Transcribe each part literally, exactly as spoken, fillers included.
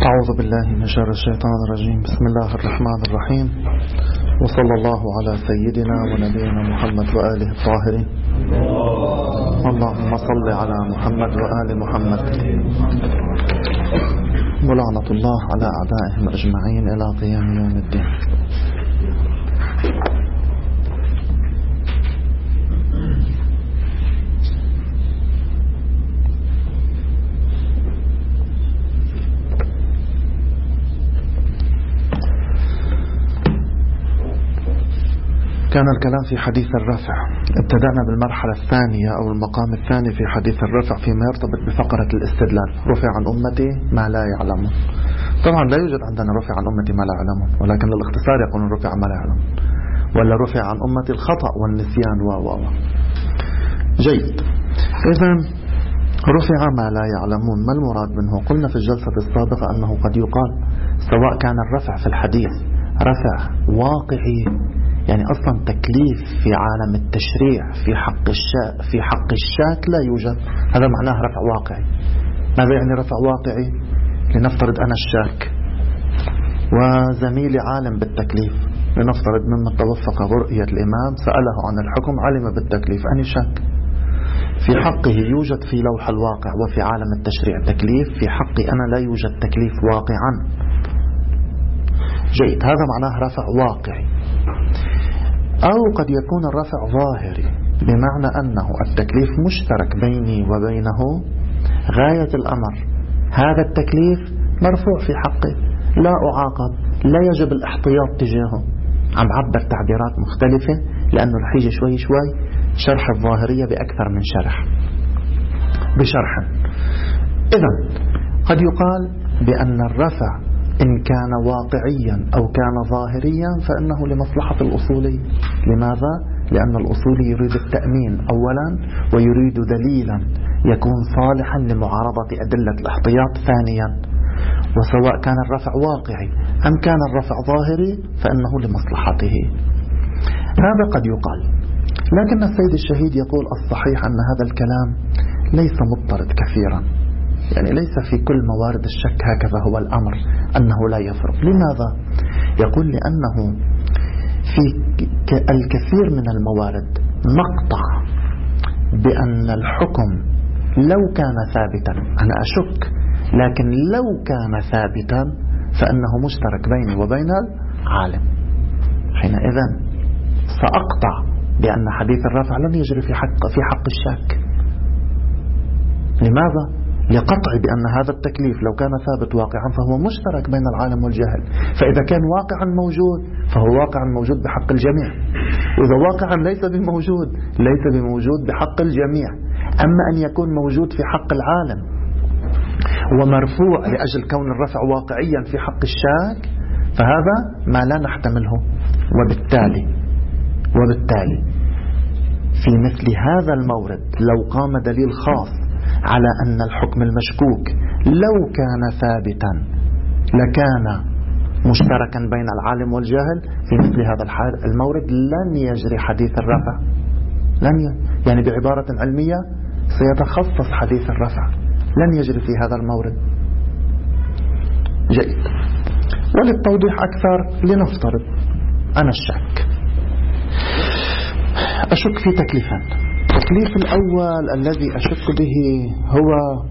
أعوذ بالله من شر الشيطان الرجيم. بسم الله الرحمن الرحيم، وصلى الله على سيدنا ونبينا محمد وآله الطاهرين. اللهم صل على محمد وآل محمد، ولعنة الله على أعدائهم أجمعين إلى قيام يوم الدين. كان الكلام في حديث الرفع. ابتدأنا بالمرحلة الثانية أو المقام الثاني في حديث الرفع فيما يرتبط بفقرة الاستدلال. رفع عن أمتي ما لا يعلمون. طبعا لا يوجد عندنا رفع عن أمتي ما لا يعلمون، ولكن للاختصار يقولون رفع ما لا يعلمون، ولا رفع عن أمتي الخطأ والنسيان و و جيد. إذن رفع ما لا يعلمون، ما المراد منه؟ قلنا في الجلسة السابقة أنه قد يقال سواء كان الرفع في الحديث رفع واقعي، يعني أصلا تكليف في عالم التشريع في حق الشاك في حق الشاك لا يوجد، هذا معناه رفع واقعي. ماذا يعني رفع واقعي؟ لنفترض أنا الشاك وزميلي عالم بالتكليف، لنفترض ممن توفق رؤية الإمام سأله عن الحكم علم بالتكليف، أنا شاك في حقه يوجد في لوح الواقع وفي عالم التشريع تكليف، في حقي أنا لا يوجد تكليف واقعا. جيد، هذا معناه رفع واقعي. أو قد يكون الرفع ظاهري، بمعنى أنه التكليف مشترك بيني وبينه، غاية الأمر هذا التكليف مرفوع في حقي، لا أعاقب، لا يجب الاحتياط تجاهه. عم عبر تعبيرات مختلفة لأنه رح يجي شوي شوي شرح الظاهرية بأكثر من شرح بشرح. إذن قد يقال بأن الرفع إن كان واقعيا أو كان ظاهريا فإنه لمصلحة الأصولي. لماذا؟ لأن الأصولي يريد التأمين أولا، ويريد دليلا يكون صالحا لمعارضة أدلة الاحتياط ثانيا. وسواء كان الرفع واقعي أم كان الرفع ظاهري فإنه لمصلحته. هذا قد يقال، لكن السيد الشهيد يقول الصحيح أن هذا الكلام ليس مضطرد كثيرا، يعني ليس في كل موارد الشك هكذا هو الأمر أنه لا يفرق. لماذا؟ يقول لأنه في الكثير من الموارد نقطع بأن الحكم لو كان ثابتا، أنا أشك، لكن لو كان ثابتا فإنه مشترك بيني وبين العالم. حينئذ سأقطع بأن حديث الرفع لن يجري في حق في حق الشك. لماذا؟ لقطع بأن هذا التكليف لو كان ثابت واقعا فهو مشترك بين العالم والجاهل، فإذا كان واقعا موجود فهو واقعا موجود بحق الجميع، وإذا واقعا ليس بموجود ليس بموجود بحق الجميع. أما أن يكون موجود في حق العالم ومرفوع لأجل كون الرفع واقعيا في حق الشاك فهذا ما لا نحتمله. وبالتالي وبالتالي في مثل هذا المورد لو قام دليل خاص على أن الحكم المشكوك لو كان ثابتا لكان مشتركا بين العالم والجاهل، في مثل هذا الحال المورد لن يجري حديث الرفع، لن ي... يعني بعبارة علمية سيتخصص حديث الرفع، لن يجري في هذا المورد. جيد. وللتوضيح أكثر لنفترض أنا الشك أشك في تكليفين. التكليف الأول الذي أشك به هو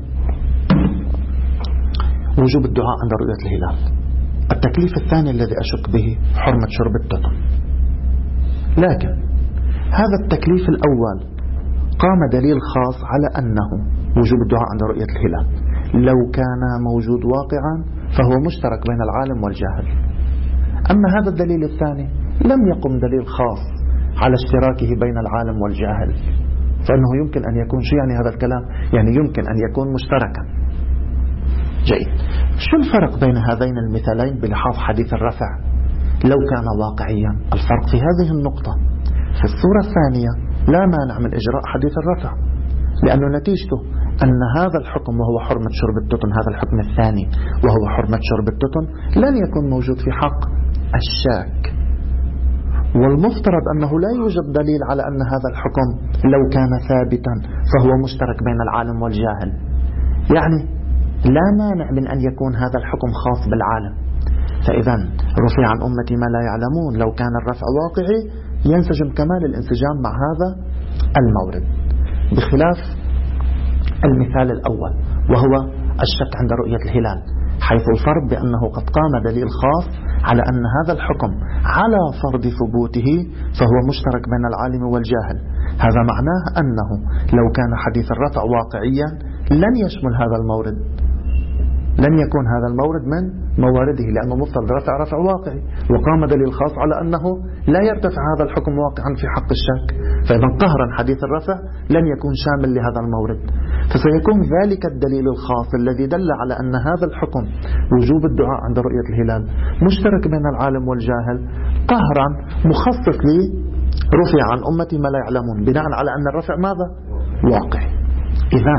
وجوب الدعاء عند رؤية الهلال. التكليف الثاني الذي أشك به حرمة شرب التتم. لكن هذا التكليف الأول قام دليل خاص على أنه وجوب الدعاء عند رؤية الهلال لو كان موجود واقعا فهو مشترك بين العالم والجاهل. أما هذا الدليل الثاني لم يقم دليل خاص على اشتراكه بين العالم والجاهل، فإنه يمكن أن يكون شو يعني هذا الكلام؟ يعني يمكن أن يكون مشتركا. جيد. شو الفرق بين هذين المثالين بلحاظ حديث الرفع لو كان واقعيا؟ الفرق في هذه النقطة: في الصورة الثانية لا مانع من إجراء حديث الرفع، لأنه نتيجته أن هذا الحكم وهو حرمة شرب التتن، هذا الحكم الثاني وهو حرمة شرب التتن لن يكون موجود في حق الشاك. والمفترض أنه لا يوجد دليل على أن هذا الحكم لو كان ثابتا فهو مشترك بين العالم والجاهل. يعني لا مانع من أن يكون هذا الحكم خاص بالعالم. فإذا رفع عن أمتي ما لا يعلمون لو كان الرفع واقعي ينسجم كمال الانسجام مع هذا المورد، بخلاف المثال الأول وهو الشك عند رؤية الهلال، حيث الفرض بأنه قد قام دليل خاص على أن هذا الحكم على فرض ثبوته فهو مشترك بين العالم والجاهل. هذا معناه أنه لو كان حديث الرفع واقعيا لن يشمل هذا المورد، لن يكون هذا المورد من موارده، لأنه مفترض رفع رفع واقعي وقام دليل خاص على أنه لا يرتفع هذا الحكم واقعا في حق الشك. فإذا قهرا حديث الرفع لن يكون شامل لهذا المورد، فسيكون ذلك الدليل الخاص الذي دل على أن هذا الحكم وجوب الدعاء عند رؤية الهلال مشترك بين العالم والجاهل قهرا مخصص لي رفع عن أمتي ما لا يعلمون، بناء على أن الرفع ماذا؟ واقعي. إذن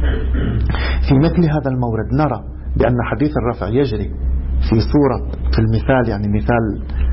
في مثل هذا المورد نرى بأن حديث الرفع يجري في صورة في المثال، يعني مثال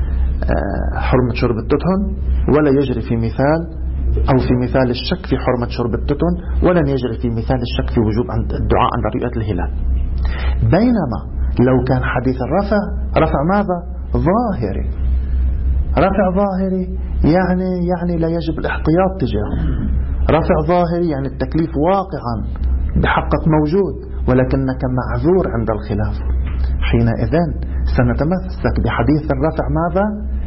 حرمة شرب التتن، ولا يجري في مثال أو في مثال الشك في حرمة شرب التتن، ولن يجري في مثال الشك في وجوب الدعاء عند رؤية الهلال. بينما لو كان حديث الرفع رفع ماذا؟ ظاهري. رفع ظاهري يعني يعني لا يجب الاحتياط تجاهه. رفع ظاهري يعني التكليف واقعا بحقك موجود ولكنك معذور عند الخلاف. حينئذ سنتمسك بحديث الرفع ماذا؟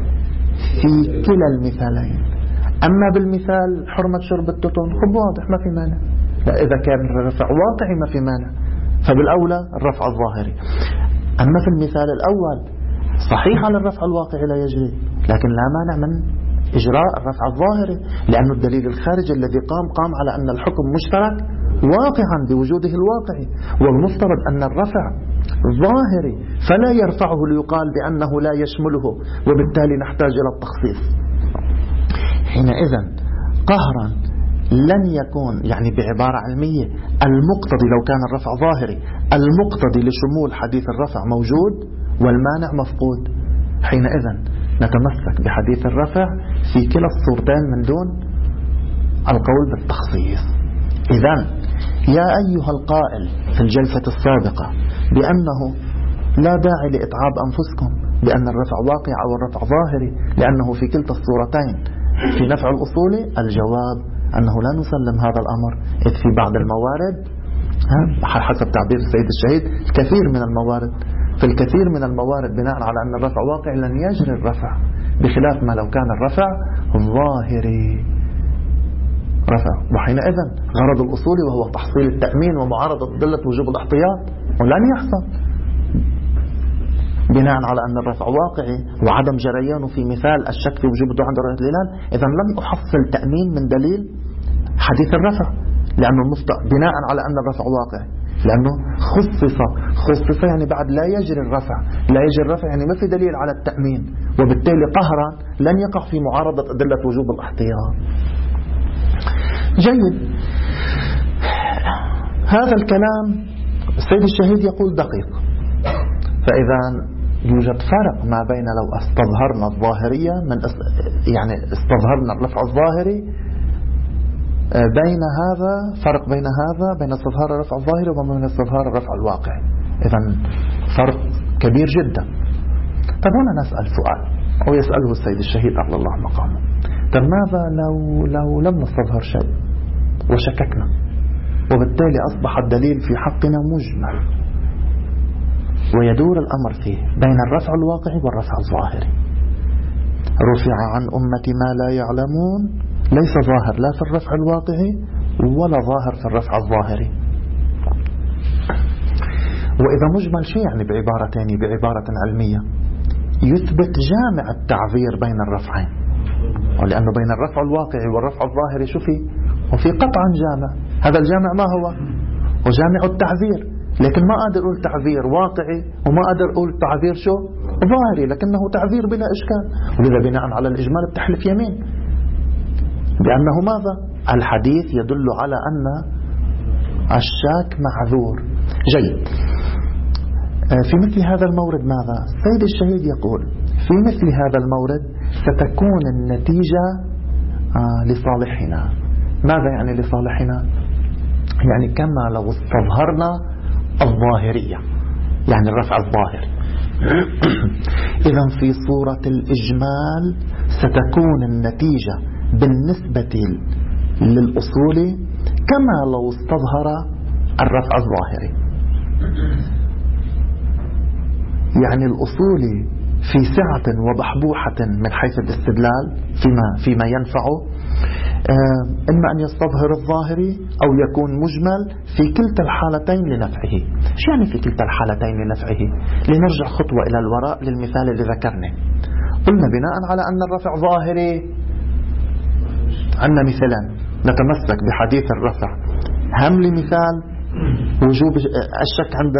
في كلا المثالين. أما بالمثال حرمة شرب التتن خب واضح ما في مانع، لا إذا كان الرفع واقعي ما في مانع، فبالأولى الرفع الظاهري. أما في المثال الأول صحيح على الرفع الواقعي لا يجري، لكن لا مانع من إجراء الرفع الظاهري، لأن الدليل الخارجي الذي قام قام على أن الحكم مشترك واقعا بوجوده الواقعي، والمفترض أن الرفع ظاهري فلا يرفعه ليقال بأنه لا يشمله وبالتالي نحتاج إلى التخصيص. حينئذ قهرا لن يكون، يعني بعبارة علمية، المقتضي لو كان الرفع ظاهري المقتضي لشمول حديث الرفع موجود والمانع مفقود. حينئذ نتمسك بحديث الرفع في كلا الصورتين من دون القول بالتخصيص. إذن يا أيها القائل في الجلسة السابقة بأنه لا داعي لإتعاب أنفسكم بأن الرفع واقع أو الرفع ظاهري لأنه في كلتا الصورتين في نفع الأصول، الجواب أنه لا نسلم هذا الأمر، إذ في بعض الموارد حسب تعبير السيد الشهيد الكثير من الموارد في الكثير من الموارد بناء على أن الرفع واقع لن يجري الرفع، بخلاف ما لو كان الرفع ظاهري رفع. وحينئذ غرض الأصول وهو تحصيل التأمين ومعارضة أدلة وجوب الاحتياط ولن يحصل بناء على أن الرفع واقعي وعدم جريانه في مثال الشك في وجوب الدعاء عند رؤية الهلال. إذا لم أحصل تأمين من دليل حديث الرفع، لأنه المفترض بناء على أن الرفع واقعي، لأنه خصص خصص يعني بعد لا يجري الرفع، لا يجري الرفع يعني ما في دليل على التأمين، وبالتالي قهرا لن يقع في معارضة أدلة وجوب الاحتياط. جيد. هذا الكلام السيد الشهيد يقول دقيق. فإذا يوجد فرق ما بين لو استظهرنا الظاهرية من يعني استظهرنا الرفع الظاهري، بين هذا فرق بين هذا بين استظهار الرفع الظاهري وبين استظهار الرفع الواقعي. إذا فرق كبير جدا. طب هنا نسأل سؤال أو يسأله السيد الشهيد أعلى الله مقامه، طب ماذا لو لو لم نستظهر شيء وشككنا وبالتالي أصبح الدليل في حقنا مجمل ويدور الأمر فيه بين الرفع الواقعي والرفع الظاهري؟ رفع عن أمتي ما لا يعلمون ليس ظاهر لا في الرفع الواقعي ولا ظاهر في الرفع الظاهري. وإذا مجمل شيء يعني بعبارة ثانية بعبارة علمية يثبت جامع التعذير بين الرفعين، ولأنه بين الرفع الواقعي والرفع الظاهري شو في؟ وفي قطعا جامع. هذا الجامع ما هو؟ وجامع التعذير، لكن ما أقدر أقول تعذير واقعي وما أقدر أقول تعذير شو؟ ظاهري، لكنه تعذير بلا إشكال. ولذا بناء على الإجمال بتحلف يمين بأنه ماذا؟ الحديث يدل على أن الشاك معذور. جيد. في مثل هذا المورد ماذا؟ السيد الشهيد يقول في مثل هذا المورد ستكون النتيجة لصالحنا. ماذا يعني لصالحنا؟ يعني كما لو استظهرنا الظاهرية، يعني الرفع الظاهري. إذن في صورة الإجمال ستكون النتيجة بالنسبة للأصول كما لو استظهر الرفع الظاهري. يعني الأصول في سعة وبحبوحة من حيث الاستدلال فيما, فيما ينفعه، إما أن يستظهر الظاهري أو يكون مجمل في كلتا الحالتين لنفعه. شو يعني في كلتا الحالتين لنفعه؟ لنرجع خطوة إلى الوراء للمثال اللي ذكرناه. قلنا بناء على أن الرفع ظاهري عندنا مثلا نتمسك بحديث الرفع. هم لمثال وجوب الشك عند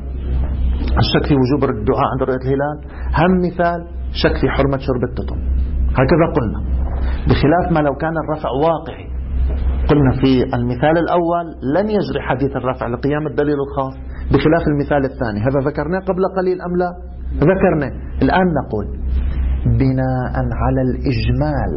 الشك في وجوب الدعاء عند رؤية الهلال، هم مثال شك في حرمة شرب التتم. هكذا قلنا، بخلاف ما لو كان الرفع واقعي. قلنا في المثال الأول لن يجري حديث الرفع لقيام الدليل الخاص، بخلاف المثال الثاني. هذا ذكرناه قبل قليل أم لا؟ ذكرناه. الآن نقول بناء على الإجمال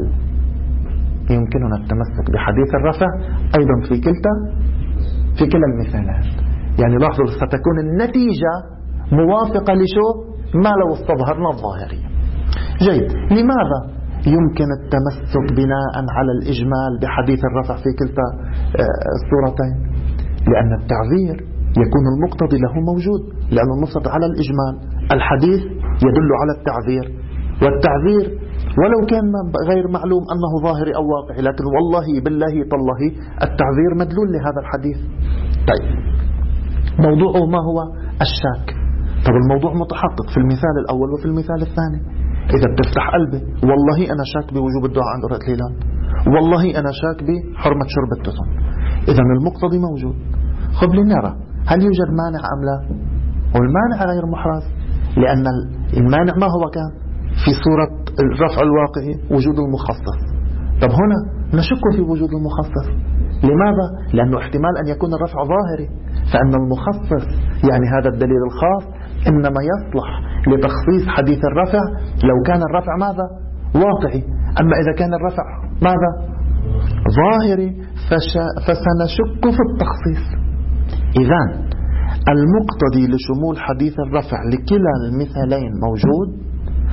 يمكننا التمسك بحديث الرفع أيضا في كلتا في كلا المثالات. يعني لاحظوا ستكون النتيجة موافقة لشو ما لو استظهرنا الظاهرية. جيد. لماذا يمكن التمسك بناء على الإجمال بحديث الرفع في كلتا الصورتين؟ لأن التعذير يكون المقتضي له موجود، لأنه نصت على الإجمال. الحديث يدل على التعذير، والتعذير ولو كان غير معلوم أنه ظاهري أو واقعي، لكن والله بالله تالله التعذير مدلول لهذا الحديث. طيب موضوعه ما هو؟ الشك. طب الموضوع متحقق في المثال الأول وفي المثال الثاني. إذا بتفتح قلبي والله أنا شاك بوجوب الدعاء عند رؤية الهلال، والله أنا شاك بحرمة شرب التتم، إذا المقتضي موجود. خب لنرى هل يوجد مانع أم لا؟ والمانع غير محرز، لأن المانع ما هو كان في صورة الرفع الواقعي وجود المخصص. طب هنا نشك في وجود المخصص. لماذا؟ لأنه احتمال أن يكون الرفع ظاهري، فأن المخصص يعني هذا الدليل الخاص إنما يصلح لتخصيص حديث الرفع لو كان الرفع ماذا؟ واقعي. أما إذا كان الرفع ماذا؟ ظاهري فسنشك في التخصيص. إذن المقتضي لشمول حديث الرفع لكلا المثالين موجود،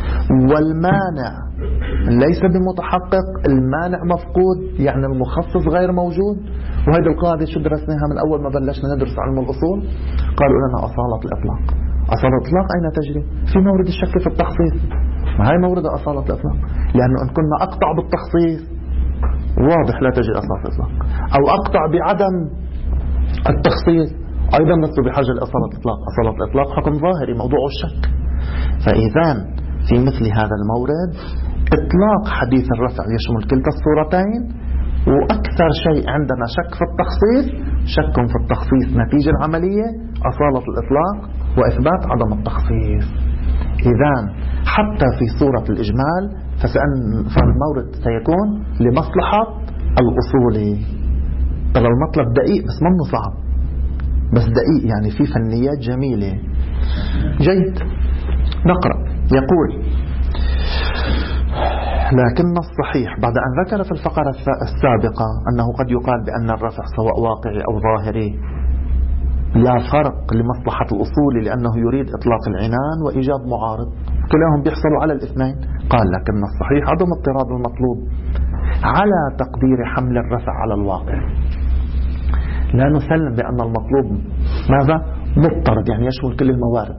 والمانع ليس بمتحقق، المانع مفقود، يعني المخصص غير موجود. وهذه القاعدة شو درسناها من أول ما بلشنا ندرس علم الأصول؟ قالوا لنا أصالة الإطلاق. أصالة الإطلاق أين تجري؟ في مورد الشك في التخصيص. ما هي مورد أصالة الإطلاق، لأنه إن كنا أقطع بالتخصيص واضح لا تجري أصالة الإطلاق، أو أقطع بعدم التخصيص أيضا نصب بحاجة لأصالة الإطلاق. أصالة الإطلاق حكم ظاهري موضوع الشك. فإذا في مثل هذا المورد إطلاق حديث الرفع يشمل كلتا الصورتين، وأكثر شيء عندنا شك في التخصيص. شك في التخصيص نتيجة العملية أصالة الإطلاق وإثبات عدم التخصيص. إذن حتى في صورة الإجمال فالمورد سيكون لمصلحة الأصولي. طبعا المطلب دقيق بس منه صعب، بس دقيق يعني في فنيات جميلة. جيد. نقرأ. يقول لكن الصحيح بعد أن ذكر في الفقرة السابقة أنه قد يقال بأن الرفع سواء واقعي أو ظاهري لا فرق لمصلحة الأصول، لأنه يريد إطلاق العنان وإيجاد معارض، كلاهم بيحصلوا على الاثنين. قال لكن الصحيح عدم اضطراد المطلوب على تقدير حمل الرفع على الواقع. لا نسلم بأن المطلوب ماذا؟ مضطرد، يعني يشمل كل الموارد.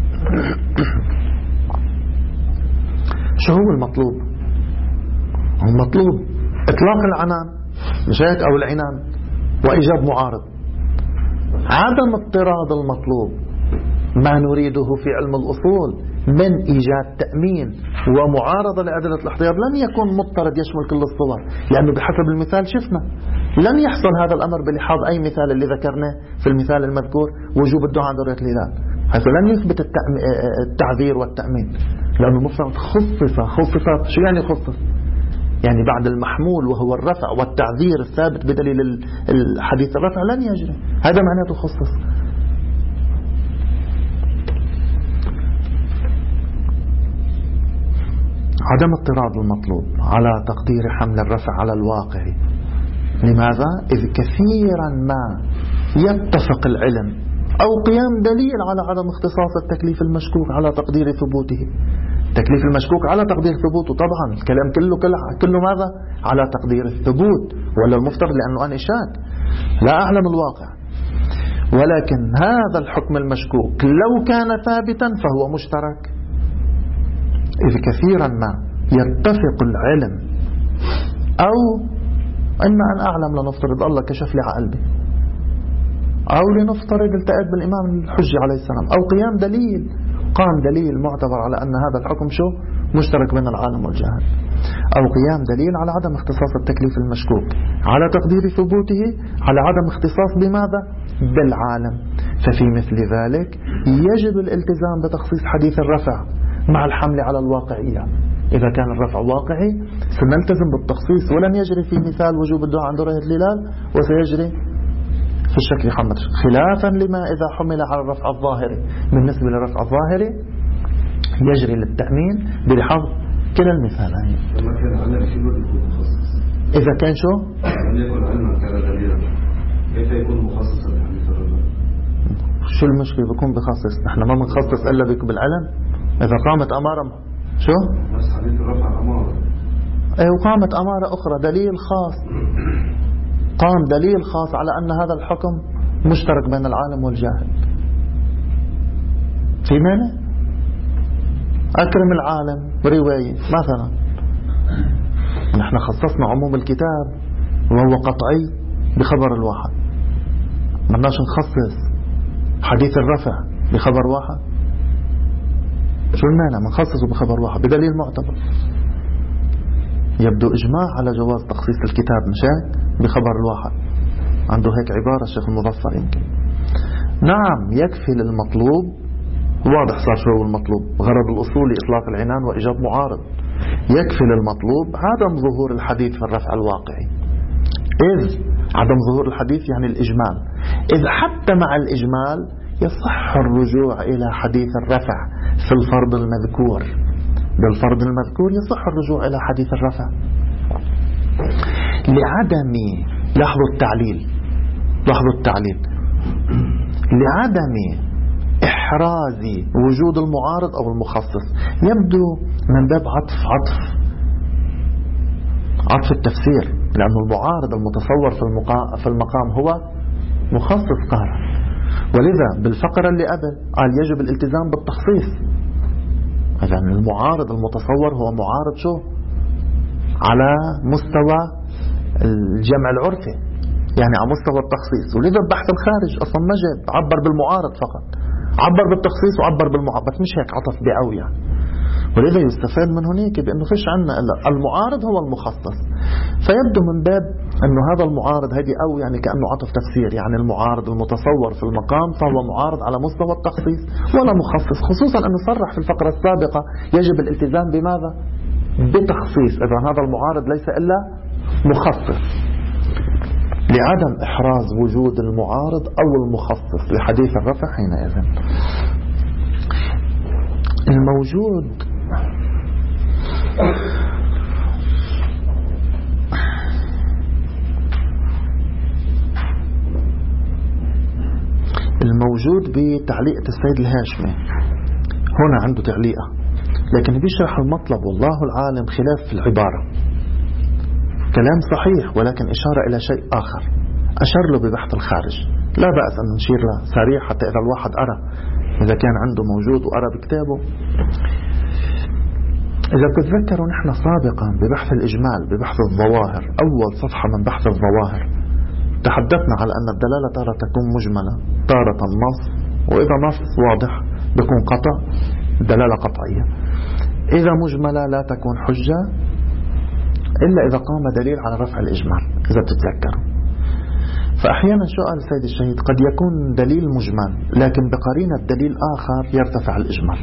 شو هو المطلوب؟ المطلوب إطلاق العنان مش هيك، أو العنان وإيجاد معارض. عدم اضطراد المطلوب ما نريده في علم الأصول من إيجاد تأمين ومعارضة لأدلة الاحتياط لن يكون مضطرد يشمل كل الصور، لأنه بحسب المثال شفنا لن يحصل هذا الأمر بلحاظ أي مثال اللي ذكرناه في المثال المذكور وجوب الدعاء عند رؤية الهلال، حيث لن يثبت التعذير والتأمين، لأنه مفرد خصص. خصص شو يعني خصص؟ يعني بعد المحمول وهو الرفع والتعذير الثابت بدليل الحديث الرفع لن يجري، هذا معناته خصص. عدم اضطراد المطلوب على تقدير حمل الرفع على الواقع. لماذا؟ إذ كثيرا ما يتفق العلم أو قيام دليل على عدم اختصاص التكليف المشكوك على تقدير ثبوته. التكليف المشكوك على تقدير ثبوته، طبعا الكلام كله كله ماذا؟ على تقدير الثبوت، ولا المفترض لأنه أنا شاك لا أعلم الواقع. ولكن هذا الحكم المشكوك لو كان ثابتا فهو مشترك، إذ كثيرا ما يتفق العلم، أو إما أن أعلم لنفترض الله كشف لي على قلبي، أو لنفترض التقيت بالإمام الحجة عليه السلام، أو قيام دليل، قام دليل معتبر على أن هذا الحكم شو مشترك بين العالم والجاهل، أو قيام دليل على عدم اختصاص التكليف المشكوك على تقدير ثبوته على عدم اختصاص بماذا؟ بالعالم. ففي مثل ذلك يجب الالتزام بتخصيص حديث الرفع مع الحمل على الواقعية. إذا كان الرفع واقعي سنلتزم بالتخصيص، ولن يجري في مثال وجوب الدعاء عند رؤية الهلال، وسيجري في الشكل حمد، خلافا لما إذا حمل على الرفع الظاهري. بالنسبة للرفع الظاهري يجري للتأمين بلحظ كلا المثالين. إذا كان شو؟ لم يكن علما كان دليلا، كيف يكون مخصصا لحديث الرفع؟ شو المشكلة بيكون بخصص؟ نحن ما بنخصص إلا بك بالعلم. إذا قامت أمارة شو؟ بس حديث الرفع أمارة. أي وقامت أمارة أخرى دليل خاص، قام دليل خاص على أن هذا الحكم مشترك بين العالم والجاهل. في مانع؟ أكرم العالم برواية مثلا، نحن خصصنا عموم الكتاب وهو قطعي بخبر الواحد، ما بدناش نخصص حديث الرفع بخبر واحد. شو المانع من خصصه بخبر واحد بدليل معتبر؟ يبدو إجماع على جواز تخصيص الكتاب مشان بخبر الواحد، عنده هيك عبارة الشيخ المظفر يمكن. نعم يكفي للمطلوب، واضح صار شو هو المطلوب، غرض الأصولي إطلاق العنان وإيجاد معارض. يكفي للمطلوب عدم ظهور الحديث في الرفع الواقعي، إذ عدم ظهور الحديث يعني الإجمال، إذ حتى مع الإجمال يصح الرجوع إلى حديث الرفع في الفرض المذكور. بالفرض المذكور يصح الرجوع إلى حديث الرفع لعدم، لاحظوا التعليل، لاحظوا التعليل لعدم إحراز وجود المعارض أو المخصص. يبدو من باب عطف عطف عطف التفسير، لأن المعارض المتصور في المقام, في المقام هو مخصص قهر. ولذا بالفقرة اللي قبل قال يجب الالتزام بالتخصيص. إذن المعارض المتصور هو معارض شو؟ على مستوى الجمع العرفي، يعني على مستوى التخصيص. ولذا البحث الخارج أصلا ما جاب، عبر بالمعارض فقط، عبر بالتخصيص وعبر بالمعارض، بس مش هيك عطف بقوي يعني. ولذا يستفاد من هناك بأنه فيش عنا إلا المعارض هو المخصص. فيبدو من باب أنه هذا المعارض هذه أو يعني كأنه عطف تفسير، يعني المعارض المتصور في المقام فهو معارض على مستوى التخصيص ولا مخصص، خصوصا أنه صرح في الفقرة السابقة يجب الالتزام بماذا؟ بتخصيص. إذا هذا المعارض ليس إلا مخصص لعدم إحراز وجود المعارض أو المخصص لحديث الرفع. حينئذ الموجود الموجود بتعليقة السيد الهاشمي هنا عنده تعليقة، لكن بيشرح المطلب والله العالم خلاف في العبارة. كلام صحيح ولكن إشارة إلى شيء آخر أشار له ببحث الخارج. لا بأس أن نشير له سريع حتى إذا الواحد أرى، إذا كان عنده موجود وأرى بكتابه. إذا بتتذكروا نحن سابقا ببحث الإجمال ببحث الظواهر، أول صفحة من بحث الظواهر، تحدثنا على أن الدلالة تارة تكون مجملة، تارة نص، وإذا نص واضح بيكون قطع دلالة قطعية. إذا مجملة لا تكون حجة إلا إذا قام دليل على رفع الإجمال، إذا بتتذكروا. فأحيانا شو قال السيد الشهيد؟ قد يكون دليل مجمل لكن بقرينة دليل آخر يرتفع الإجمال.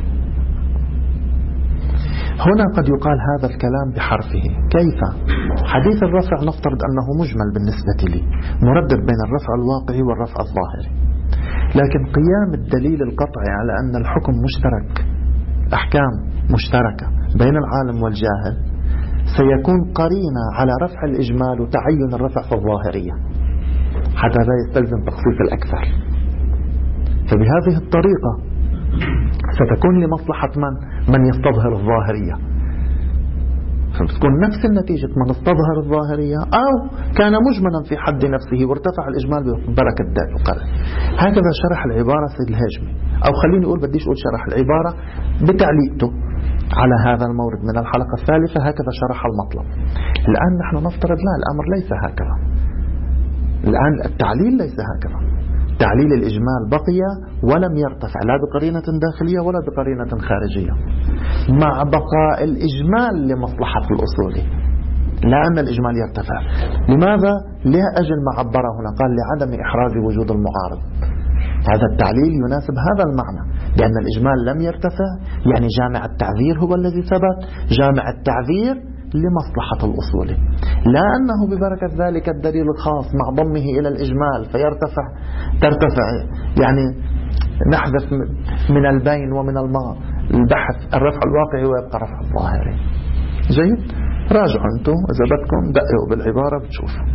هنا قد يقال هذا الكلام بحرفه. كيف؟ حديث الرفع نفترض أنه مجمل بالنسبة لي، مردد بين الرفع الواقعي والرفع الظاهري، لكن قيام الدليل القطعي على أن الحكم مشترك، أحكام مشتركة بين العالم والجاهل، سيكون قرينة على رفع الإجمال وتعين الرفع في الظاهرية، حتى لا يستلزم تخصيص الأكثر. فبهذه الطريقة ستكون لمصلحة من؟ من يستظهر الظاهرية، فتكون نفس النتيجة من استظهر الظاهرية أو كان مجملا في حد نفسه وارتفع الإجمال ببركة دال وقلم. هكذا شرح العبارة سيد الهاشمي، أو خليني أقول بديش أقول شرح العبارة بتعليقته على هذا المورد من الحلقة الثالثة، هكذا شرح المطلب. الآن نحن نفترض لا، الأمر ليس هكذا. الآن التعليل ليس هكذا، تعليل الإجمال بقي ولم يرتفع لا بقرينة داخلية ولا بقرينة خارجية، مع بقاء الإجمال لمصلحة الأصول، لا أن الإجمال يرتفع. لماذا؟ لها أجل ما عبر هنا، قال لعدم إحراز وجود المعارض. هذا التعليل يناسب هذا المعنى، لأن الإجمال لم يرتفع، يعني جامع التعذير هو الذي ثبت، جامع التعذير لمصلحة الأصول، لا أنه ببركة ذلك الدليل الخاص مع ضمه إلى الإجمال فيرتفع ترتفع يعني نحذف من البين ومن الماء البحث الرفع الواقعي ويبقى رفع الظاهري. جيد، راجعوا أنتم إذا بدكم دققوا بالعبارة بتشوفوا.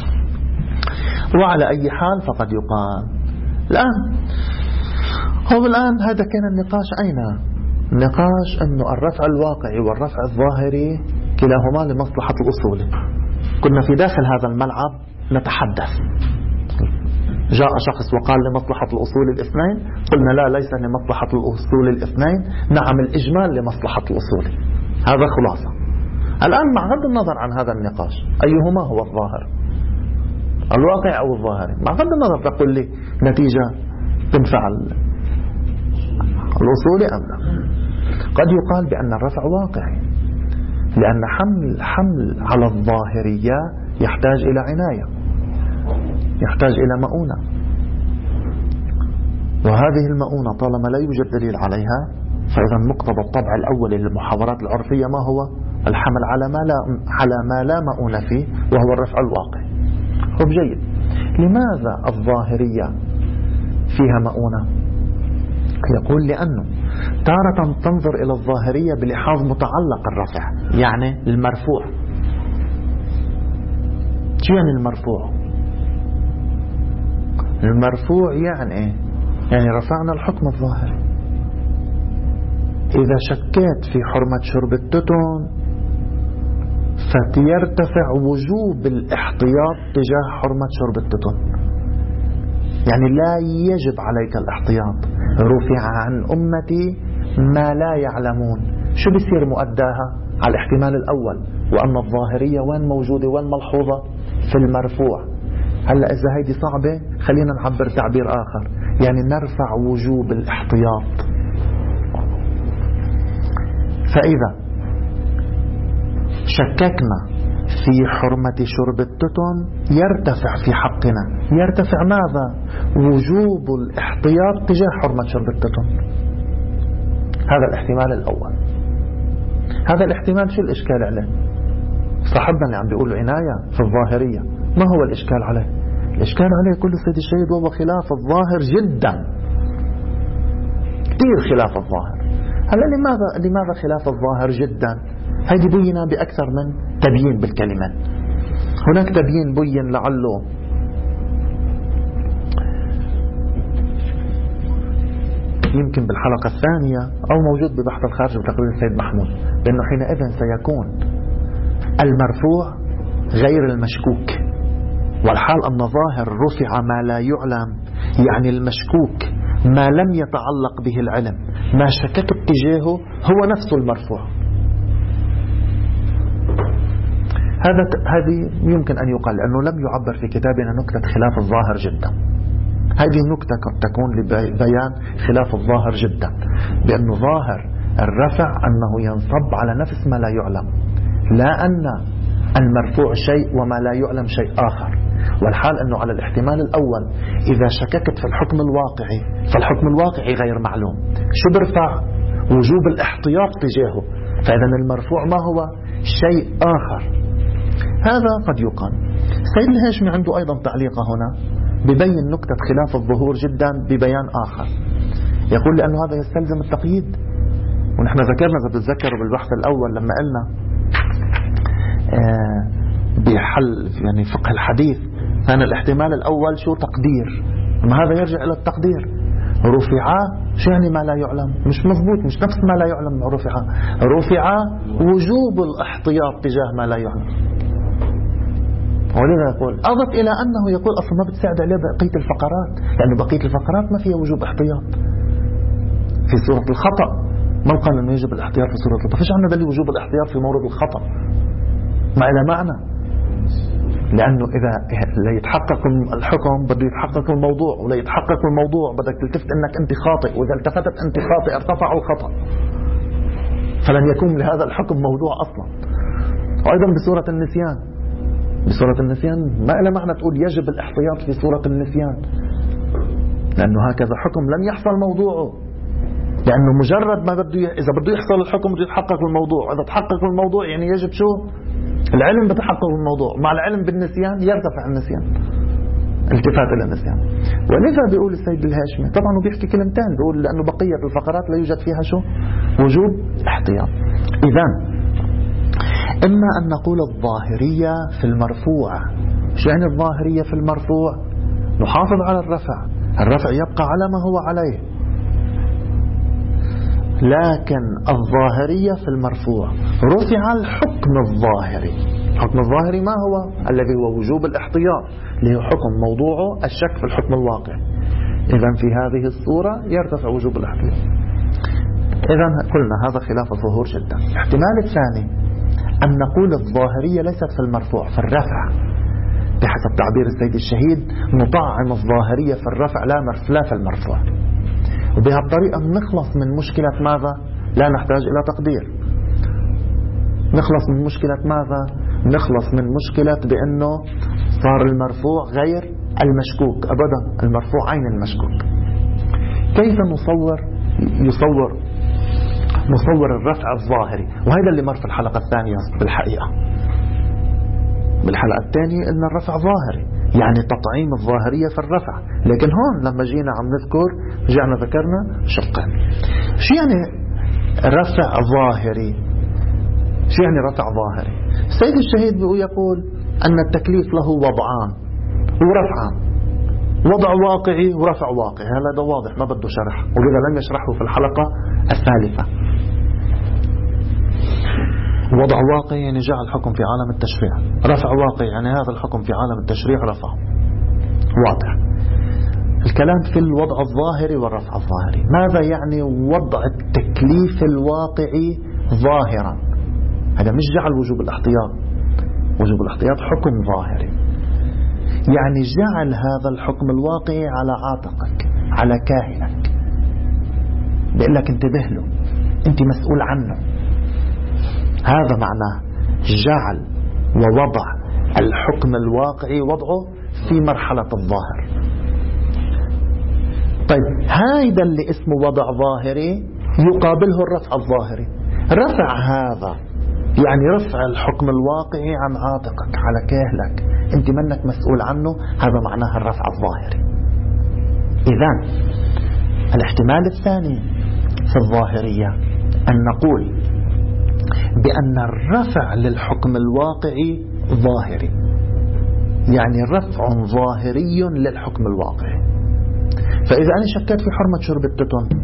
وعلى أي حال فقد يقال الآن هو الآن هذا كان النقاش أين؟ النقاش أنه الرفع الواقعي والرفع الظاهري كلاهما لمصلحة الأصول. كنا في داخل هذا الملعب نتحدث، جاء شخص وقال لمصلحة الأصول الاثنين، قلنا لا، ليس لمصلحة الأصول الاثنين، نعم الإجمال لمصلحة الأصول. هذا خلاصة. الآن مع غض النظر عن هذا النقاش أيهما هو الظاهر، الواقع أو الظاهري، مع غض النظر تقول لي نتيجة تنفع الأصول أم لا. قد يقال بأن الرفع واقعي، لأن حمل حمل على الظاهرية يحتاج إلى عناية، يحتاج إلى مؤونة، وهذه المؤونة طالما لا يوجد دليل عليها فإذا مقتضى الطبع الأول للمحاورات العرفية ما هو؟ الحمل على ما لا على ما لا مؤونة فيه، وهو الرفع الواقعي. طب جيد، لماذا الظاهرية فيها مؤونة؟ يقول لأنه تارة تنظر إلى الظاهرية بلحاظ متعلق الرفع، يعني المرفوع. شو يعني المرفوع؟ المرفوع يعني إيه؟ يعني رفعنا الحكم الظاهري. إذا شكيت في حرمة شرب التتن فيرتفع وجوب الاحتياط تجاه حرمة شرب التتن، يعني لا يجب عليك الاحتياط. رفع عن أمتي ما لا يعلمون، شو بيصير مؤداها؟ على الاحتمال الأول، وأن الظاهرية وين موجودة وين ملحوظة؟ في المرفوع. هلأ إذا هيدي صعبة خلينا نعبر تعبير آخر، يعني نرفع وجوب الاحتياط. فإذا شككنا في حرمة شرب التتن يرتفع في حقنا، يرتفع ماذا؟ وجوب الاحتياط تجاه حرمة شرب التتن. هذا الاحتمال الأول. هذا الاحتمال شو الإشكال عليه؟ صاحبنا اللي عم بيقول عناية في الظاهرية، ما هو الإشكال عليه؟ الإشكال عليه كل سيد الشهيد وهو خلاف الظاهر جدا، كثير خلاف الظاهر. هلا لماذا لماذا خلاف الظاهر جدا؟ هذه بينا بأكثر من تبيين بالكلمات. هناك تبيين بين لعله يمكن بالحلقة الثانية أو موجود ببحث الخارج بتقرير السيد محمود، لأنه حينئذ سيكون المرفوع غير المشكوك، والحال أن ظاهر رفع ما لا يعلم، يعني المشكوك ما لم يتعلق به العلم، ما شككت تجاهه هو نفسه المرفوع. هذا هذه يمكن أن يقال أنه لم يعبر في كتابنا نكتة خلاف الظاهر جدا. هذه النكتة تكون لبيان خلاف الظاهر جدا، بأن ظاهر الرفع أنه ينصب على نفس ما لا يعلم، لا أن المرفوع شيء وما لا يعلم شيء آخر. والحال أنه على الاحتمال الأول إذا شككت في الحكم الواقعي فالحكم الواقعي غير معلوم، شو برفع؟ وجوب الاحتياط تجاهه، فإذا المرفوع ما هو؟ شيء آخر. هذا قد يقال. سيد الهاشمي عنده أيضا تعليقه هنا ببين نكتة خلاف الظهور جدا ببيان آخر، يقول لأنه هذا يستلزم التقييد. ونحن ذكرنا إذا بتذكروا بالبحث الأول لما قلنا آه بحل يعني فقه الحديث كان الاحتمال الأول شو؟ تقدير. ما هذا يرجع إلى التقدير. رفع شو يعني ما لا يعلم؟ مش مضبوط، مش نفس ما لا يعلم رفع. رفع وجوب الاحتياط تجاه ما لا يعلم. ولذا يقول أضف إلى أنه يقول أصلا ما بتساعد عليه بقية الفقرات، لأنه بقية الفقرات ما فيها وجوب احتياط. في سورة الخطأ من قال أنه يجب الاحتياط في سورة الخطأ؟ فيش عندنا دليل وجوب الاحتياط في مورد الخطأ، ما إلى معنى، لأنه إذا لا يتحقق الحكم بده يتحقق الموضوع، ولا يتحقق الموضوع بدك تلتفت أنك أنت خاطئ، وإذا التفتت أنت خاطئ ارتفع الخطأ، فلن يكون لهذا الحكم موضوع أصلا. وأيضا بسورة النسيان، بسورة النسيان ما إلى معنى تقول يجب الاحتياط في سورة النسيان، لأنه هكذا حكم لن يحصل موضوعه، لأنه مجرد ما بده ي... إذا بده يحصل الحكم بده يتحقق الموضوع، إذا تحقق الموضوع يعني يجب شو؟ العلم بتحقق الموضوع، مع العلم بالنسيان يرتفع النسيان، التفات إلى النسيان. ولذا بيقول السيد الهاشمي طبعا وبيحكي كلمتين، بيقول لأنه بقية الفقرات لا يوجد فيها شو؟ وجوب احتياط. إذن إما أن نقول الظاهرية في المرفوع. شو يعني الظاهرية في المرفوع؟ نحافظ على الرفع، الرفع يبقى على ما هو عليه، لكن الظاهرية في المرفوع رفع الحكم الظاهري. الحكم الظاهري ما هو؟ الذي هو وجوب الاحتياط، اللي هو حكم موضوعه الشك في الحكم الواقع. إذن في هذه الصورة يرتفع وجوب الاحتياط. إذن قلنا هذا خلاف ظهور جدا. الاحتمال الثاني أن نقول الظاهرية ليست في المرفوع، في الرفع، بحسب تعبير السيد الشهيد نطعم الظاهرية في الرفع لا لا في المرفوع، وبهالطريقة نخلص من مشكلة ماذا؟ لا نحتاج إلى تقدير. نخلص من مشكلة ماذا؟ نخلص من مشكلة بأنه صار المرفوع غير المشكوك. أبدا، المرفوع عين المشكوك. كيف نصور يصور نصور الرفع الظاهري؟ وهذا اللي مر في الحلقة الثانية بالحقيقة. بالحلقة الثانية إن الرفع ظاهري، يعني تطعيم الظاهرية في الرفع. لكن هون لما جينا عم نذكر رجعنا ذكرنا شقين. شو يعني رفع ظاهري؟ شو يعني رفع ظاهري؟ السيد الشهيد يقول أن التكليف له وضعان ورفعان، وضع واقعي ورفع واقعي. هذا واضح ما بده شرح، ولذا لم يشرحه في الحلقة الثالثة. وضع واقعي يعني جعل الحكم في عالم التشريع، رفع واقعي يعني هذا الحكم في عالم التشريع رفعه. واضح الكلام في الوضع الظاهري والرفع الظاهري. ماذا يعني وضع التكليف الواقعي ظاهرا؟ هذا مش جعل وجوب الاحتياط، وجوب الاحتياط حكم ظاهري، يعني جعل هذا الحكم الواقعي على عاتقك، على كاهلك، بيقول لك انتبه له، انت مسؤول عنه. هذا معناه جعل ووضع الحكم الواقعي وضعه في مرحلة الظاهر. طيب هذا اللي اسمه وضع ظاهري يقابله الرفع الظاهري. رفع هذا يعني رفع الحكم الواقعي عن عاتقك، على كاهلك، انت منك مسؤول عنه. هذا معناه الرفع الظاهري. إذن الاحتمال الثاني في الظاهرية أن نقول بأن الرفع للحكم الواقعي ظاهري، يعني رفع ظاهري للحكم الواقعي. فإذا أنا شكيت في حرمة شرب التتن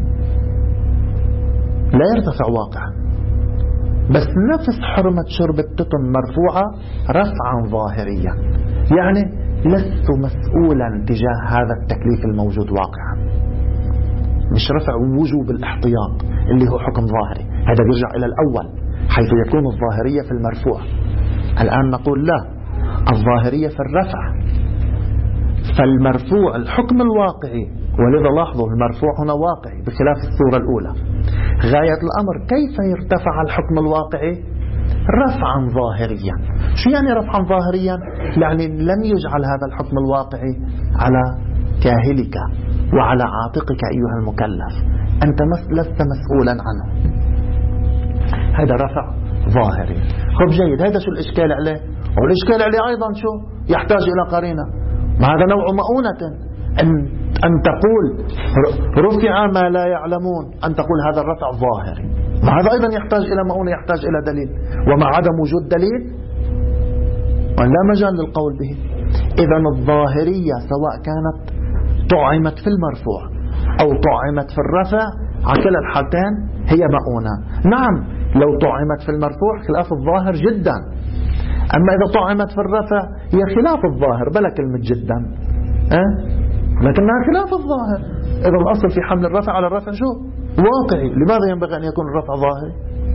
لا يرتفع واقعا، بس نفس حرمة شرب التتن مرفوعة رفعا ظاهريا، يعني لست مسؤولا تجاه هذا التكليف الموجود واقعا. مش رفع وجوب الاحتياط اللي هو حكم ظاهري، هذا بيرجع إلى الأول حيث يكون الظاهرية في المرفوع. الآن نقول لا، الظاهرية في الرفع، فالمرفوع الحكم الواقعي. ولذا لاحظوا المرفوع هنا واقعي بخلاف الصورة الأولى. غاية الأمر كيف يرتفع الحكم الواقعي؟ رفعا ظاهريا. شو يعني رفعا ظاهريا؟ يعني لم يجعل هذا الحكم الواقعي على كاهلك وعلى عاتقك أيها المكلف، أنت لست مسؤولا عنه. هذا رفع ظاهري. خب جيد، هذا شو الإشكال عليه؟ والإشكال عليه أيضا شو؟ يحتاج إلى قرينة. ما هذا نوع مؤونة أن, أن تقول رفع ما لا يعلمون، أن تقول هذا الرفع ظاهري. ما هذا أيضا يحتاج إلى مؤونة، يحتاج إلى دليل، ومع عدم وجود دليل لا مجال للقول به. إذن الظاهرية سواء كانت طعمت في المرفوع أو طعمت في الرفع، على كلا الحالتين هي مؤونة. نعم لو طعمت في المرفوع خلاف الظاهر جدا، أما إذا طعمت في الرفع هي خلاف الظاهر بلا كلمة جدا، أه؟ لكنها خلاف الظاهر. إذا الأصل في حمل الرفع على الرفع شو؟ واقعي. لماذا ينبغي أن يكون الرفع ظاهري؟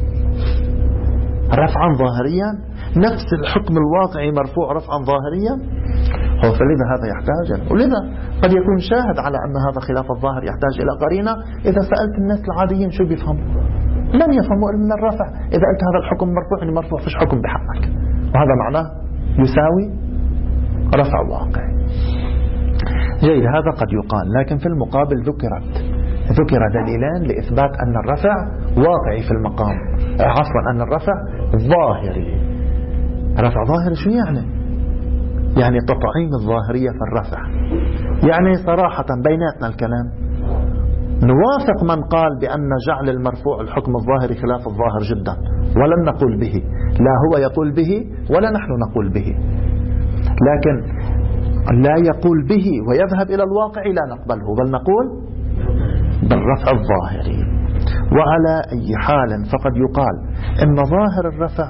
رفعا ظاهريا، نفس الحكم الواقعي مرفوع رفعا ظاهريا. هو فلذا هذا يحتاج، ولذا قد يكون شاهد على أن هذا خلاف الظاهر يحتاج إلى قرينة. إذا سألت الناس العاديين شو بيفهموا؟ لن يفهموا إلا من الرفع. إذا قلت هذا الحكم مرفوع يعني مرفوع فيش حكم بحقك، وهذا معناه يساوي رفع واقعي. جيد، هذا قد يقال، لكن في المقابل ذكرت ذكر دليلان لإثبات أن الرفع واقعي في المقام، عفوا أن الرفع ظاهري. رفع ظاهري شو يعني؟ يعني تطعيم الظاهرية في الرفع. يعني صراحة بيناتنا الكلام نوافق من قال بأن جعل المرفوع الحكم الظاهري خلاف الظاهر جدا، ولن نقول به، لا هو يقول به ولا نحن نقول به. لكن لا يقول به ويذهب إلى الواقع لا نقبله، بل نقول بالرفع الظاهري. وعلى أي حال فقد يقال إن ظاهر الرفع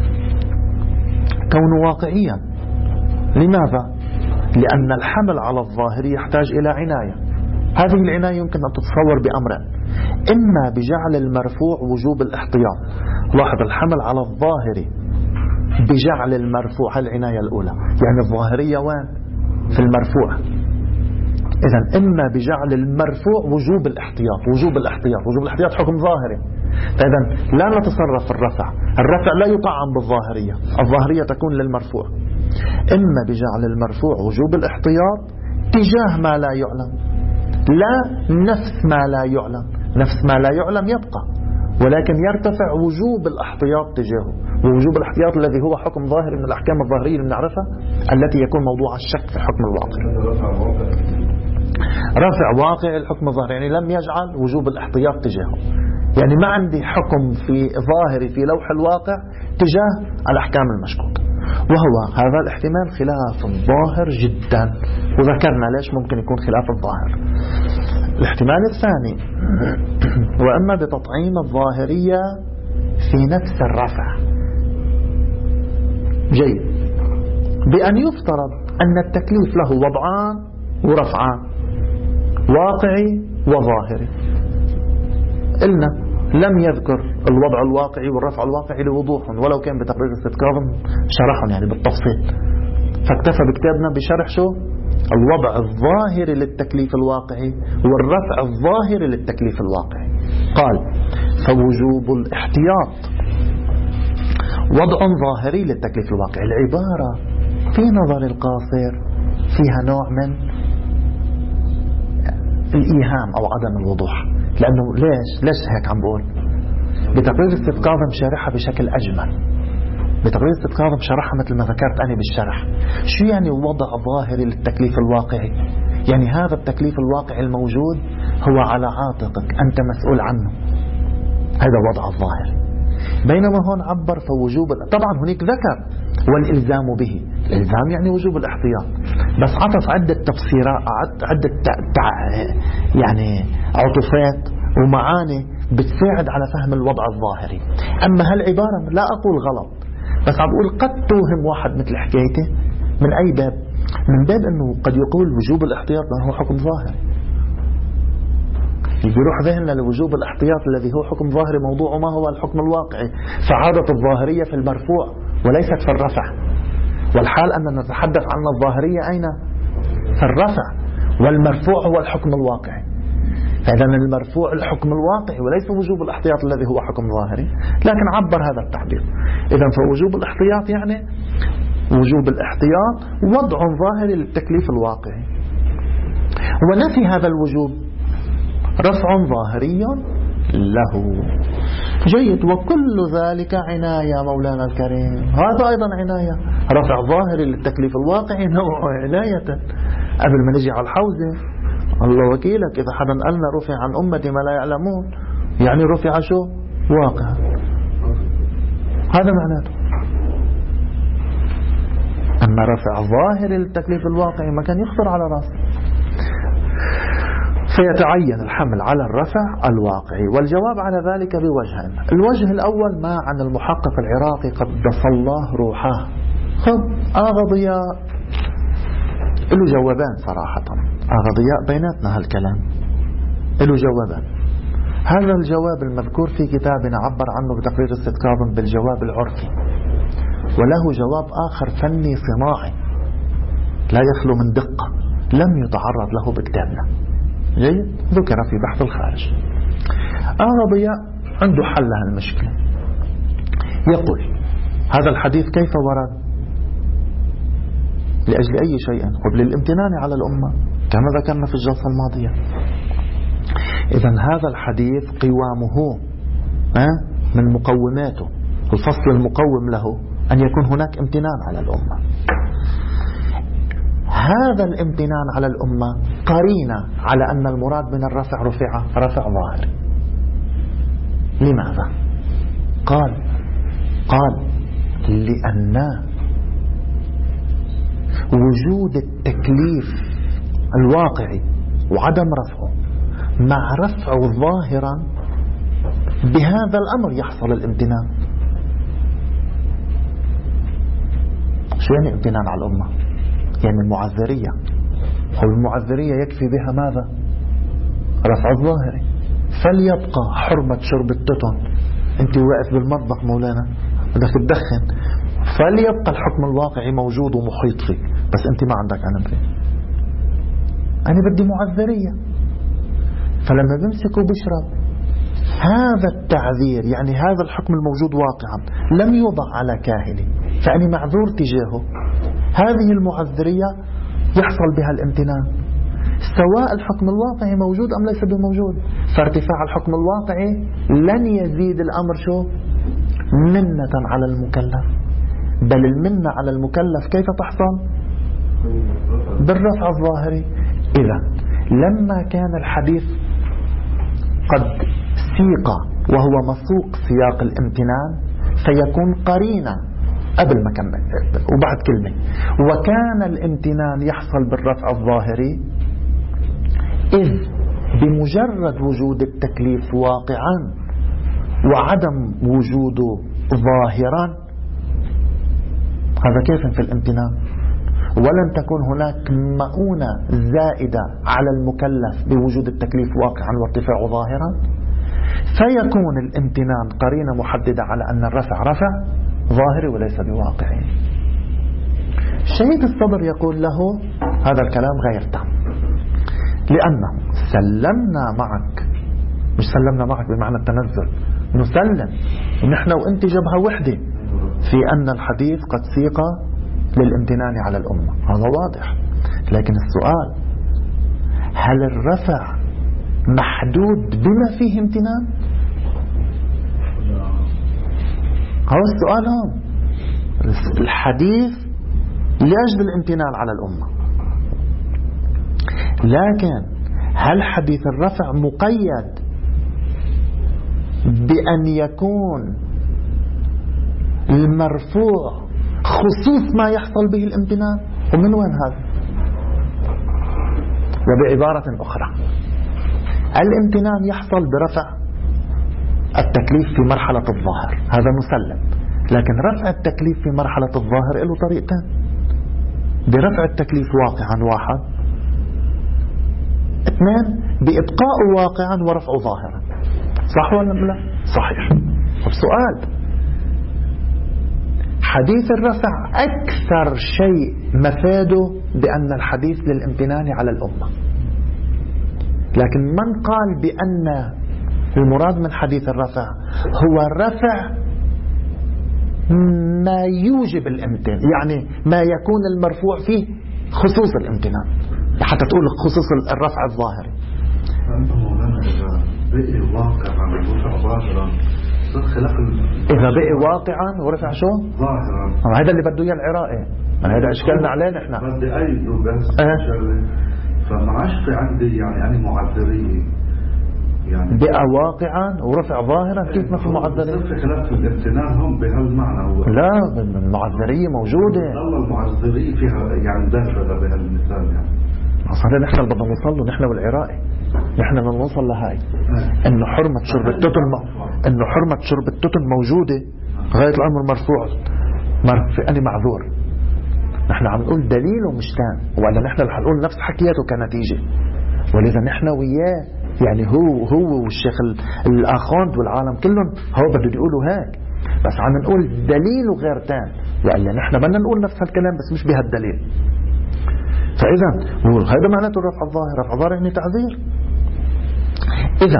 كون واقعيا. لماذا؟ لأن الحمل على الظاهر يحتاج إلى عناية. هذه العناية يمكن أن تتصور بأمرين: إما بجعل المرفوع وجوب الاحتياط. لاحظ الحمل على الظاهر بجعل المرفوع العناية الأولى، يعني الظاهرية وين؟ في المرفوع. إذن إما بجعل المرفوع وجوب الاحتياط. وجوب الاحتياط وجوب الاحتياط حكم ظاهري. إذن لا نتصرف في الرفع. الرفع لا يطعم بالظاهرية، الظاهرية تكون للمرفوع. إما بجعل المرفوع وجوب الاحتياط تجاه ما لا يعلم، لا نفس ما لا يعلم. نفس ما لا يعلم يبقى، ولكن يرتفع وجوب الاحتياط تجاهه. ووجوب الاحتياط الذي هو حكم ظاهري من الأحكام الظاهرية اللي نعرفها، التي يكون موضوع الشك في حكم الواقع. رفع واقع الحكم الظاهري يعني لم يجعل وجوب الاحتياط تجاهه، يعني ما عندي حكم في ظاهري في لوح الواقع تجاه الأحكام المشكوكة. وهو هذا الاحتمال خلاف الظاهر جدا، وذكرنا ليش ممكن يكون خلاف الظاهر. الاحتمال الثاني وأما بتطعيم الظاهرية في نفس الرفع. جيد، بأن يفترض أن التكليف له وضعان ورفعان، واقعي وظاهري. قلنا لم يذكر الوضع الواقعي والرفع الواقعي لوضوح، ولو كان بتقرير استذكارهم شرحهم يعني بالتفصيل، فاكتفى بكتابنا بشرح شو الوضع الظاهري للتكليف الواقعي والرفع الظاهري للتكليف الواقعي. قال: فوجوب الاحتياط وضع ظاهري للتكليف الواقعي. العبارة في نظر القاصر فيها نوع من الإيهام أو عدم الوضوح. لأنه ليش ليش هيك عم بقول؟ بتقرير استذكارهم شارحها بشكل أجمل. بتقرير استذكارهم شرحها مثل ما ذكرت أنا بالشرح. شو يعني وضع ظاهري للتكليف الواقعي؟ يعني هذا التكليف الواقعي الموجود هو على عاتقك، أنت مسؤول عنه، هذا وضع الظاهر. بينما هون عبر فوجوب، طبعا هناك ذكر والإلزام به. الإلزام يعني وجوب الاحتياط، بس عطف عدة تفسيرات، عدة تع... يعني عطفات ومعاني بتساعد على فهم الوضع الظاهري. أما هالعبارة لا أقول غلط، بس عم بقول قد توهم واحد مثل حكايته. من أي باب؟ من باب أنه قد يقول وجوب الاحتياط هو حكم ظاهري، يروح ذهننا لوجوب الاحتياط الذي هو حكم ظاهري موضوع ما هو الحكم الواقعي، فعادة الظاهرية في المرفوع وليست في الرفع، والحال أننا نتحدث عن الظاهرية أين؟ في الرفع، والمرفوع هو الحكم الواقعي. فإذا المرفوع الحكم الواقعي وليس وجوب الاحتياط الذي هو حكم ظاهري، لكن عبر هذا التعبير. إذا فوجوب الاحتياط يعني وجوب الاحتياط وضع ظاهري للتكليف الواقعي، ونفي هذا الوجوب رفع ظاهري له. جيد، وكل ذلك عناية مولانا الكريم، هذا أيضا عناية. رفع ظاهري للتكليف الواقعي نوع عناية. قبل ما نجي على الحوزة الله وكيلك إذا حدا قالنا رفع عن أمتي ما لا يعلمون، يعني رفع شو؟ واقع. هذا معناته. أما رفع ظاهري للتكليف الواقعي ما كان يخطر على راسه. فيتعين الحمل على الرفع الواقعي. والجواب على ذلك بوجهين. الوجه الأول ما عن المحقق العراقي قدس الله روحه، خب آغا ضياء له جوابان صراحة، آغا ضياء بيناتنا هالكلام له جوابان. هذا الجواب المذكور في كتابنا عبر عنه بتقرير السيد كاظم بالجواب العرفي، وله جواب آخر فني صناعي لا يخلو من دقة لم يتعرض له بكتابنا، جيد، ذكر في بحث الخارج. آغا ضياء عنده حل لها المشكلة، يقول هذا الحديث كيف ورد؟ لأجل أي شيء؟ قبل الامتنان على الأمة كما ذكرنا في الجلسة الماضية. إذن هذا الحديث قوامه من مقوماته، الفصل المقوم له أن يكون هناك امتنان على الأمة. هذا الامتنان على الأمة قرينة على أن المراد من الرفع رفع رفع ظاهر. لماذا؟ قال قال لأن وجود التكليف الواقعي وعدم رفعه مع رفعه ظاهرا بهذا الأمر يحصل الامتنان. شو يعني امتنان على الأمة؟ يعني المعذرية، والمعذرية يكفي بها ماذا؟ رفع الظاهري. فليبقى حرمة شرب التتن، انت واقف بالمطبخ مولانا بدك تدخن، فليبقى الحكم الواقعي موجود ومحيط فيك، بس انت ما عندك علم فيه. انا بدي معذرية، فلما بمسكه بشرب هذا التعذير، يعني هذا الحكم الموجود واقعا لم يوضع على كاهلي، فأني معذور تجاهه. هذه المعذرية يحصل بها الامتنان سواء الحكم الواقعي موجود أم ليس بموجود. فارتفاع الحكم الواقعي لن يزيد الأمر شو منة على المكلف، بل المنة على المكلف كيف تحصل؟ بالرفع الظاهري. إذا لما كان الحديث قد سيق وهو مسوق سياق الامتنان فيكون قرينة قبل ما كمل وبعد كلمة، وكان الامتنان يحصل بالرفع الظاهري إذ بمجرد وجود التكليف واقعا وعدم وجوده ظاهرا هذا كيف في الامتنان، ولن تكون هناك مؤونة زائدة على المكلف بوجود التكليف واقعا وارتفاعه ظاهرا، فيكون الامتنان قرينة محددة على أن الرفع رفع ظاهري وليس بواقعي. شهيد الصدر يقول له هذا الكلام غير تام، لأنه سلمنا معك، مش سلمنا معك بمعنى التنزل، نسلم نحن وانت جبهة وحدة في أن الحديث قد سيق للامتنان على الأمة، هذا واضح. لكن السؤال هل الرفع محدود بما فيه امتنان؟ هذا السؤال هم. الحديث لأجل الامتنان على الأمة، لكن هل حديث الرفع مقيد بأن يكون المرفوع خصوص ما يحصل به الامتنان؟ ومن وين هذا؟ وبعبارة أخرى الامتنان يحصل برفع التكليف في مرحلة الظاهر، هذا مسلم، لكن رفع التكليف في مرحلة الظاهر له طريقتين: برفع التكليف واقعا واحد، اثنين بإبقاء واقعا ورفع ظاهرا. صح ولا لا؟ صحيح. طب سؤال، حديث الرفع أكثر شيء مفاده بأن الحديث للامتنان على الأمة، لكن من قال بأن المراد من حديث الرفع هو الرفع ما يوجب الامتنان، يعني ما يكون المرفوع فيه خصوص الامتنان، حتى تقول خصوص الرفع الظاهري. إذا بقي واقعا ورفع شو؟ ظاهرا. هذا اللي بده إياه العراقي، هذا إشكالنا عليه نحن. بدي أيده بس أه؟ فما عادش في عندي يعني أنا معذرية، يعني بقى واقعا ورفع ظاهرا، كيف ما في معذرية؟ في خلاف في الامتنان هم بهالمعنى. هو لا، المعذرية موجودة. والله المعذرية فيها يعني داخلة بهالمثال يعني. أصلا نحن اللي بدنا نوصل له، نحن والعراقي نحن بدنا نوصل لهاي إنه حرمة شرب التوتن إنه حرمة شرب التوتن موجودة غاية الأمر مرفوع في أني معذور. نحن عم نقول دليل ومش تام، ولا نحن رح نقول نفس حكياته كنتيجة. ولذا نحن وياه يعني هو هو والشيخ الآخوند والعالم كلهم هو بده يقولوا هيك، بس عم نقول دليل وغير تام، ولا نحن بدنا نقول نفس الكلام بس مش بهالدليل. فإذا هذا معناته رفع الظاهر. رفع الظاهر يعني تعذير. إذا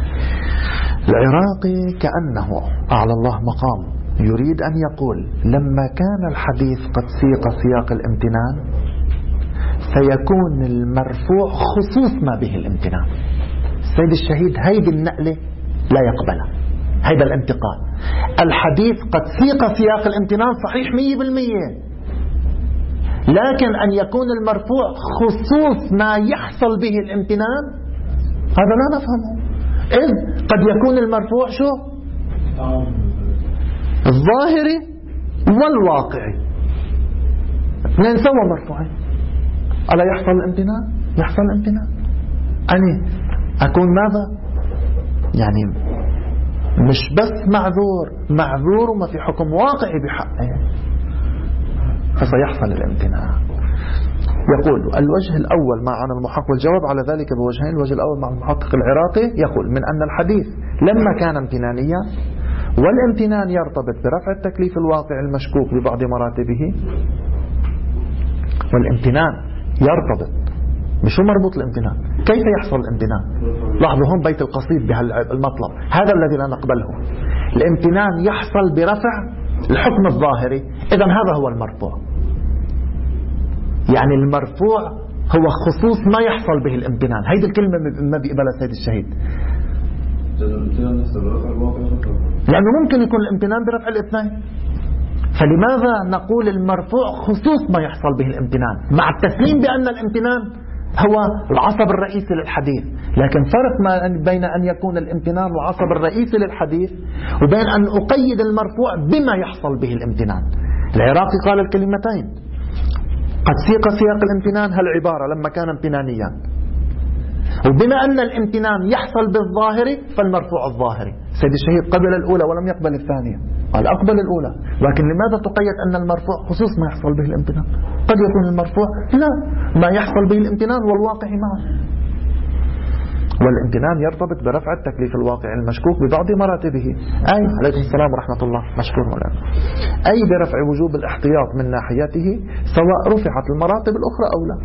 العراقي كأنه أعلى الله مقام يريد أن يقول لما كان الحديث قد سيق سياق الامتنان سيكون المرفوع خصوص ما به الامتنان. السيد الشهيد هيدي النقلة لا يقبلها، هيدا الانتقال. الحديث قد سيق سياق الامتنان صحيح مية بالمية، لكن أن يكون المرفوع خصوص ما يحصل به الامتنان هذا لا نفهمه. إذ قد يكون المرفوع شو؟ الظاهري والواقعي اثنين سوا مرفوعين. ألا يحصل الامتنان؟ يحصل الامتنان. أني أكون ماذا؟ يعني مش بس معذور، معذور وما في حكم واقعي بحقه، فسيحصل الامتنان. يقول الوجه الأول مع عن المحقق، والجواب على ذلك بوجهين. الوجه الأول مع المحقق العراقي يقول من أن الحديث لما كان امتنانيا، والامتنان يرتبط برفع التكليف الواقع المشكوك ببعض مراتبه، والامتنان يرتبط بشو مربوط الامتنان؟ كيف يحصل الامتنان؟ لاحظوا هون بيت القصيد بهالمطلب هذا الذي لا نقبله. الامتنان يحصل برفع الحكم الظاهري، إذن هذا هو المرفوع. يعني المرفوع هو خصوص ما يحصل به الامتنان. هيدي الكلمة ما بيقبلها السيد الشهيد، لأنه ممكن يكون الامتنان برفع الاثنين. فلماذا نقول المرفوع خصوص ما يحصل به الامتنان مع التسليم بأن الامتنان هو العصب الرئيسي للحديث؟ لكن فرق ما بين أن يكون الامتنان العصب الرئيسي للحديث وبين أن أقيد المرفوع بما يحصل به الامتنان. العراقي قال الكلمتين قد سيق سياق الامتنان هالعبارة لما كان امتنانيا، وبما أن الامتنان يحصل بالظاهر فالمرفوع الظاهري. سيد الشهيد قبل الأولى ولم يقبل الثانية، قال أقبل الأولى، لكن لماذا تقيد أن المرفوع خصوص ما يحصل به الامتنان؟ قد يكون المرفوع لا ما يحصل به الامتنان والواقع معه. والامتنان يرتبط برفع التكليف الواقع المشكوك ببعض مراتبه، أي عليكم السلام ورحمة الله مشكور مولانا، أي برفع وجوب الاحتياط من ناحيته سواء رفعت المراتب الأخرى أو لا.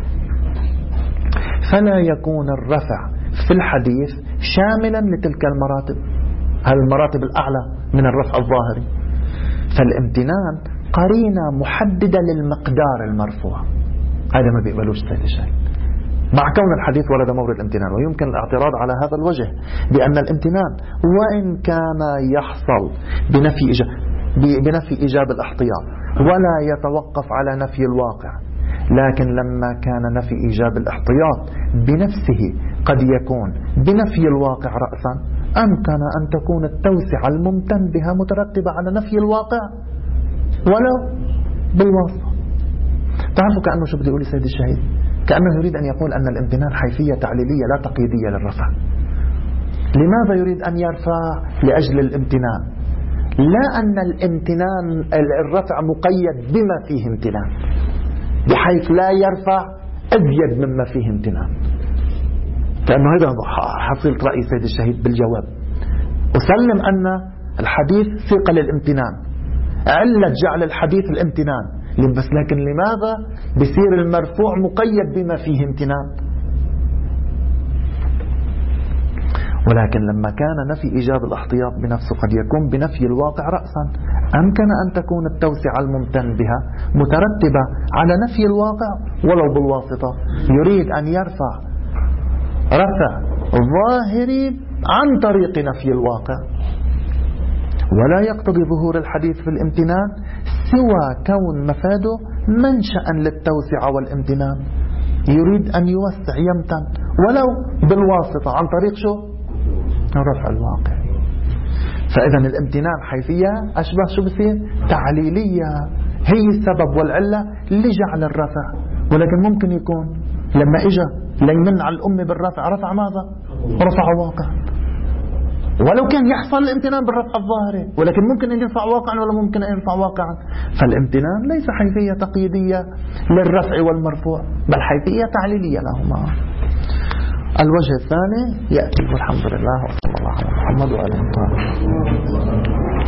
فلا يكون الرفع في الحديث شاملا لتلك المراتب، هذه المراتب الأعلى من الرفع الظاهري. فالامتنان قرينة محددة للمقدار المرفوع، هذا ما بيقبلوش السيد الشهيد مع كون الحديث ورد مورد الامتنان. ويمكن الاعتراض على هذا الوجه بأن الامتنان وإن كان يحصل بنفي إيجاب, بنفي إيجاب الاحتياط ولا يتوقف على نفي الواقع، لكن لما كان نفي إيجاب الاحتياط بنفسه قد يكون بنفي الواقع رأسا، أمكن أن تكون التوسعة الممتن بها مترتبة على نفي الواقع ولو بالواسطة. تعرفوا كأنه شو بدي يقول سيد الشهيد؟ كأنه يريد أن يقول أن الامتنان حيثية تعليلية لا تقييدية للرفع. لماذا يريد أن يرفع؟ لأجل الامتنان، لا أن الامتنان الرفع مقيد بما فيه امتنان بحيث لا يرفع أزيد مما فيه امتنان. كأنه هذا حصيلة رأي سيد الشهيد بالجواب. أسلم أن الحديث ثقة للامتنان، علة جعل الحديث الامتنان، بس لكن لماذا بصير المرفوع مقيد بما فيه امتنان؟ ولكن لما كان نفي إيجاب الاحتياط بنفسه قد يكون بنفي الواقع رأسا، أمكن أن تكون التوسعة الممتن بها مترتبة على نفي الواقع ولو بالواسطة. يريد أن يرفع رفع ظاهري عن طريق نفي الواقع، ولا يقتضي ظهور الحديث في الامتنان سوى كون مفاده منشأ للتوسعة والامتنان. يريد أن يوسع يمتن ولو بالواسطة عن طريق شو؟ رفع الواقع. فإذا الامتنان حيثية أشبه شو بصير؟ تعليلية، هي السبب والعلة لجعل الرفع، ولكن ممكن يكون لما إجا ليمن على الأم بالرفع رفع ماذا؟ رفع واقع، ولو كان يحصل الامتنان بالرفع الظاهري، ولكن ممكن أن يرفع واقعا ولا ممكن أن يرفع واقعا. فالامتنان ليس حيثية تقييدية للرفع والمرفوع، بل حيثية تعليلية لهما. الوجه الثاني يأتي والحمد لله وصلى الله على محمد وآله وصحبه.